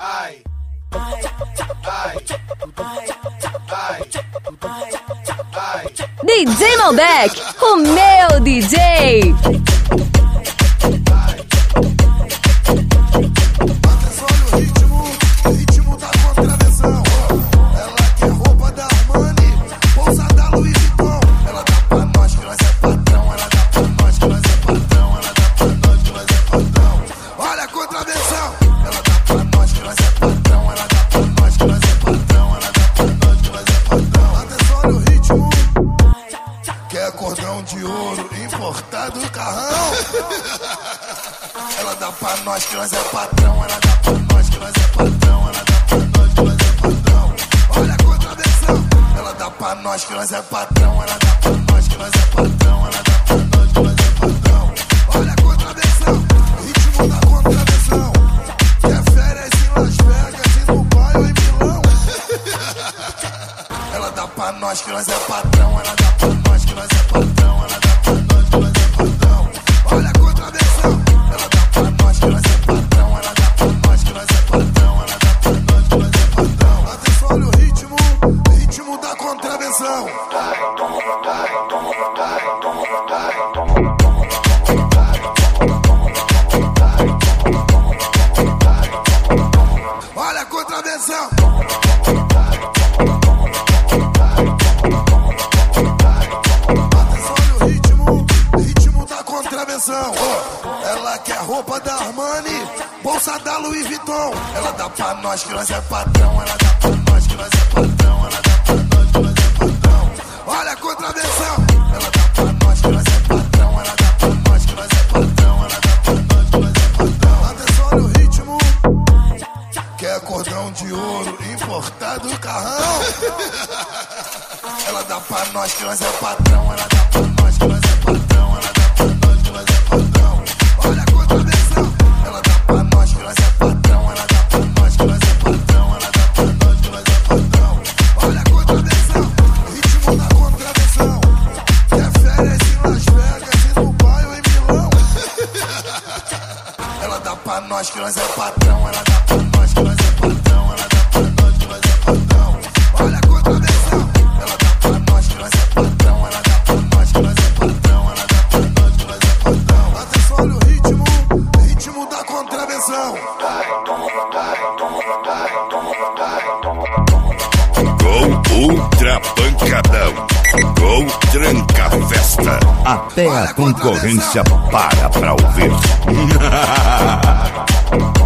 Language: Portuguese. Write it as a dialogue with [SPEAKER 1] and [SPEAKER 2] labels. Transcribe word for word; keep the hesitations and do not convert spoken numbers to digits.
[SPEAKER 1] Ai, ai, ai, ai.
[SPEAKER 2] D J Malbec, o meu D J.
[SPEAKER 3] Cordão de ouro importado do carrão. Ela dá pra nós que nós é patrão. Ela dá pra nós que nós é patrão. Ela dá pra nós que nós é patrão. Olha a contravenção. Ela dá pra nós que nós é patrão. Ela dá pra nós que nós é patrão. Ela dá pra nós que nós é patrão. Olha a contravenção. Ritmo da contravenção. Quer férias em Las Vegas e Dubai ou em Milão. Ela dá pra nós que nós é patrão. Ela dá pra nós que nós é patrão. Ela dá pra nós que nós é patrão. Olha a contravenção. Ela dá pra nós que nós é patrão. Ela dá pra nós que nós é patrão. Ela dá pra nós que nós é patrão. Atenção, olha o ritmo, ritmo da contravenção. Olha a contravenção. Oh, ela quer roupa da Armani, bolsa da Louis Vuitton. Ela dá pra nós que nós é patrão. Ela dá pra nós que nós é patrão. Ela dá pra nós que nós é patrão. Olha a contravenção. Ela dá pra nós que nós é patrão. Ela dá pra nós que nós é patrão. Ela dá pra nós que nós é patrão. Atenção, olha o ritmo. Quer cordão de ouro importado do carrão. Ela dá pra nós que nós é patrão. Ela dá pra nós que nós é patrão. Ela dá pra nós que nós é patrão. Olha a contravenção. Ela dá pra nós que nós é patrão. Ela dá pra nós que nós é patrão. Ela dá pra nós que nós é patrão. Olha a contravenção. Ritmo da contravenção. Quer férias em Las Vegas e Dubai ou em Milão. Ela dá pra nós que nós é patrão. Ela dá pra nós que nós é patrão. Ela dá pra nós que nós é patrão. Olha a contravenção. Ela dá pra nós que nós é patrão. Ela dá pra nós que nós é patrão. Ela dá pra nós que nós é patrão. Atenção, olha o ritmo, ritmo da contravenção.
[SPEAKER 4] Gol Ultra Pancadão. Gol Tranca Festa. Até a concorrência para pra ouvir.